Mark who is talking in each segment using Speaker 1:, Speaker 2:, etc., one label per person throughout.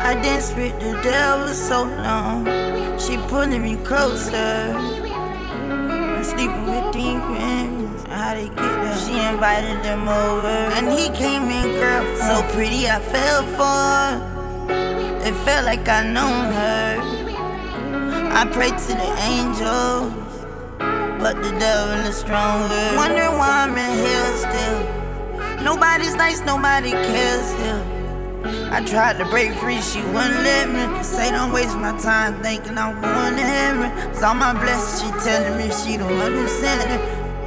Speaker 1: I danced with the devil so long, she pulling me closer. I'm sleeping with demons, how they get there? She invited them over, and he came in, girl, so pretty I fell for her. It felt like I known her. I prayed to the angels, but the devil is stronger. Wondering why I'm in hell still. Nobody's nice, nobody cares here. I tried to break free, she wouldn't let me. Say don't waste my time thinking I'm going to heaven. Cause all my blessings, she telling me she the one who sent it.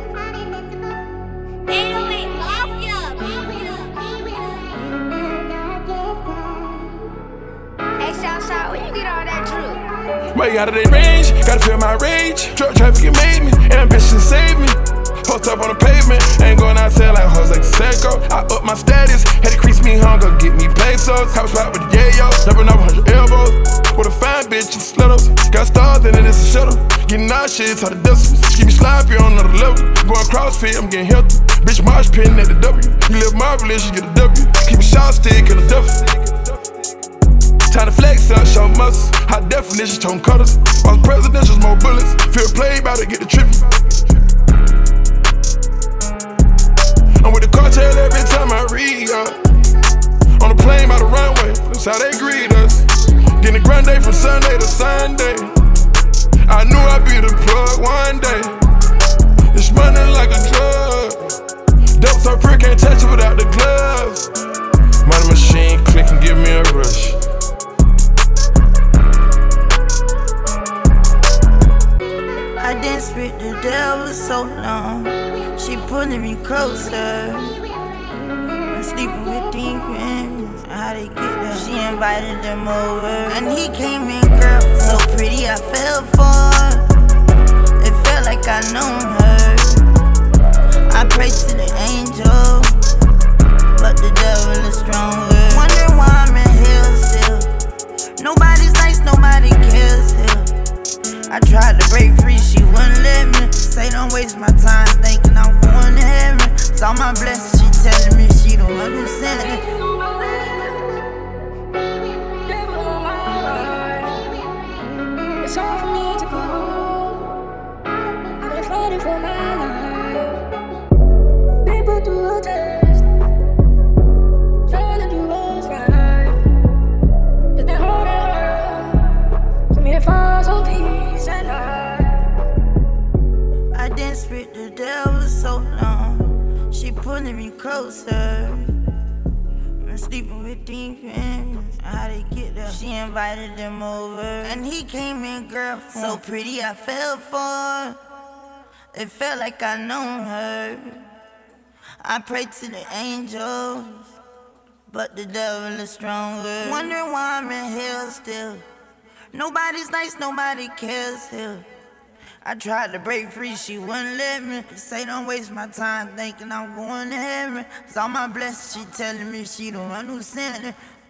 Speaker 2: Hey, Southside, where you get all that drip?
Speaker 3: Way out of their range, gotta feel my rage. Truck traffic, it made me, ambition saved me. Hooked up on the pavement, ain't going outside like hoes like Seco. I up my status, had to crease me hunger, get me pesos. Top spot with the yayo, jumping off 100 elbows. With a fine bitch and slittles, got stars in it, it's a shuttle. Getting all shit, all the decimals, keep me sloppy on another level. Going CrossFit, I'm getting healthy. Bitch, marsh pin at the W. You live marvelous, you get a W. Keep a shot stick in a duffel. Time to flex up, show muscles. High definition, tone cutters. All presidentials, more bullets. Feel played, bout to get the trippin'. I'm with the cartel every time I read up. On the plane by the runway, that's how they greet us. Getting a grande from Sunday to Sunday. I knew I'd be the plug one day. It's running like a drug. Dope so pure, can't touch it without the gloves. Money machine click and give me a rush.
Speaker 1: I danced with the devil so long, she pulling me closer. I'm sleeping with demons, how they get there? She invited them over, and he came in, girl, so pretty I fell for her. It felt like I known her. I prayed to the angels, but the devil is stronger. Wondering why I'm in hell still. Nobody's nice, nobody cares here. I tried to break free, she wouldn't let me. Say don't waste my time thinking I'm going to heaven. Cause all my blessings, she telling me she the one who sent it.
Speaker 2: It's hard for me to go. I've been fighting for my life. People do a test, trying to do what's right. It's been harder for me to find some peace at night.
Speaker 1: I danced with the devil so long, she pulling me closer. I'm sleeping with demons, how they get there? She invited them over, and he came in, girl, so pretty I fell for her. It felt like I known her. I prayed to the angels, but the devil is stronger. Wondering why I'm in hell still. Nobody's nice, nobody cares here. I tried to break free, she wouldn't let me. Say don't waste my time thinking I'm going to heaven. Cause all my blessings, she telling me she the one who sent it.